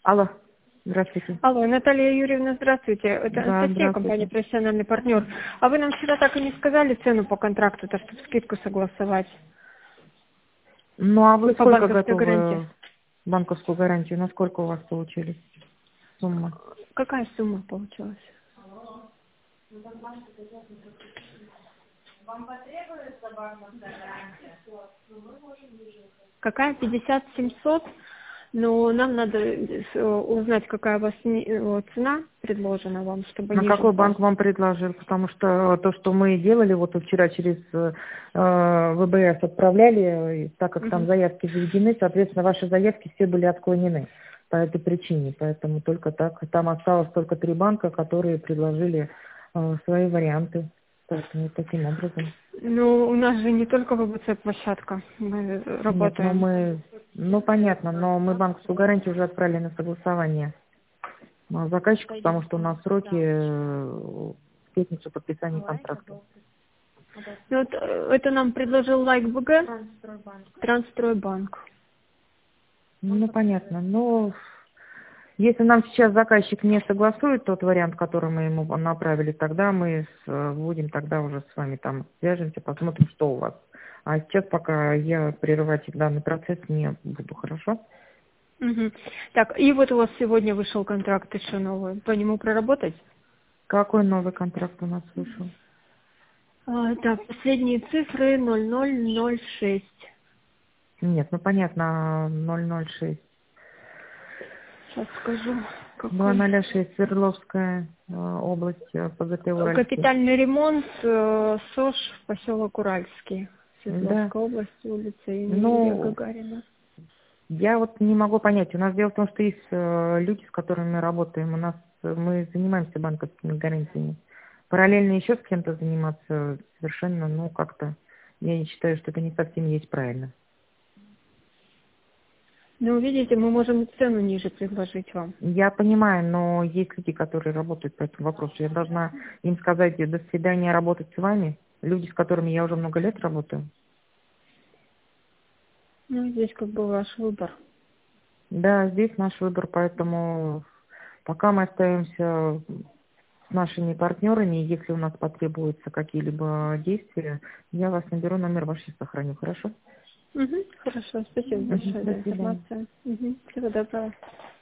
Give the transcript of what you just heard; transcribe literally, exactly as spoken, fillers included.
Алло, здравствуйте. Алло, Наталья Юрьевна, здравствуйте. Это Да, Анастасия, компания здравствуйте. «Профессиональный партнер». А вы нам вчера так и не сказали цену по контракту, то чтобы скидку согласовать. Ну, а вы Ну, по сколько банковской гарантии. готовы банковскую гарантию? Насколько у вас получились сумма? Какая сумма получилась? Какая? пятьдесят семьсот? Но нам надо э, узнать, какая у вас ни- э, цена предложена вам, чтобы На ниже какой ставить. банк вам предложил? Потому что то, что мы делали, вот вчера через э, вэ бэ эс отправляли, и так как там Мгм. заявки заведены, соответственно, ваши заявки все были отклонены по этой причине. Поэтому только так. Там осталось только три банка, которые предложили э, свои варианты. Поэтому таким образом. Ну, у нас же не только вэ бэ цэ-площадка. Мы Нет, ну работаем. мы, ну понятно, но мы банковскую гарантию уже отправили на согласование э, заказчику, потому что у нас сроки э, в пятницу подписания контракта. Ну, вот, э, это нам предложил Лайк бэ гэ, Трансстройбанк. Ну понятно, но если нам сейчас заказчик не согласует тот вариант, который мы ему направили, тогда мы с- э, будем тогда уже с вами там свяжемся, посмотрим, что у вас. А сейчас пока я прерывать данный процесс не буду, хорошо? Мгм. Так, и вот у вас сегодня вышел контракт еще новый. По нему проработать? Какой новый контракт у нас вышел? А, так, последние цифры ноль ноль ноль шесть. Нет, ну понятно, ноль ноль шесть. Сейчас скажу, два какой. ноль шесть, Свердловская э, область, э, пэ гэ тэ Уральский. Капитальный ремонт, э, СОЖ, поселок Уральский. Да, Свердловская область, улица имени Юрия ну, Гагарина. я вот не могу понять. У нас дело в том, что есть э, люди, с которыми мы работаем. У нас э, мы занимаемся банковскими гарантиями. Параллельно еще с кем-то заниматься совершенно, ну, как-то, я не считаю, что это не совсем есть правильно. Ну, видите, мы можем и цену ниже предложить вам. Я понимаю, но есть люди, которые работают по этому вопросу. Я должна им сказать: до свидания, работать с вами. Люди, с которыми я уже много лет работаю. Ну, здесь как бы ваш выбор. Да, здесь наш выбор, поэтому пока мы остаемся с нашими партнерами, если у нас потребуются какие-либо действия, я вас наберу, номер ваш сейчас сохраню, хорошо? Угу, хорошо, спасибо Мгм, большое до за свидания. информацию. Угу, всего доброго.